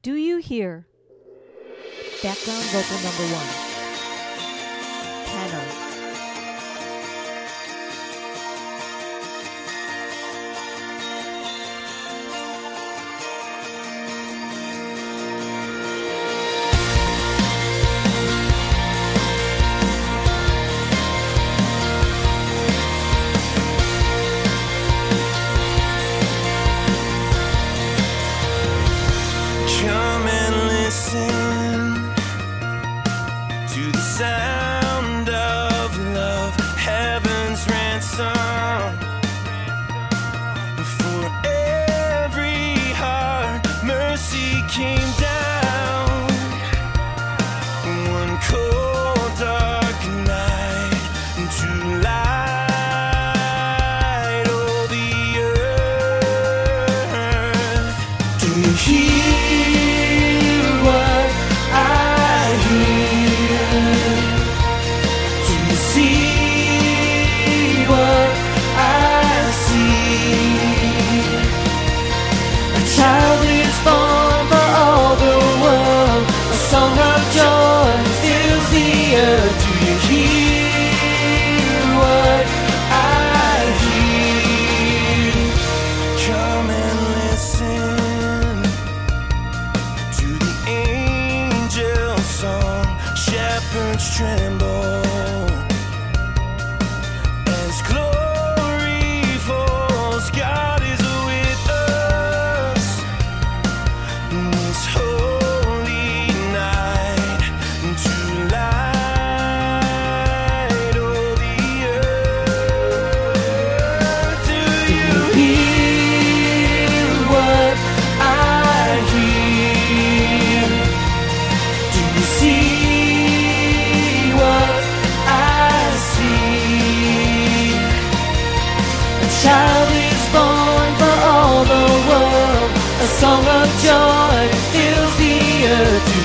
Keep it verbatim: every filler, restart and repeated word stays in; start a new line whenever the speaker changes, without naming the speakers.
Do you hear? Background vocal number one. Tenor.
Come and listen to the sound of love, heaven's ransom. For every heart, mercy came down. One cold, dark night to light all the earth. Do you hear what I hear? Do you see what I see? A child is born for all the world, a song of joy fills the earth. Do you hear what I hear? Come and listen to the angel song. Shepherds tremble as glory falls. God is with us this holy night to light all the earth. Do you hear what I hear? Do you see what I see? A child is born for all the world, a song of joy fills the earth.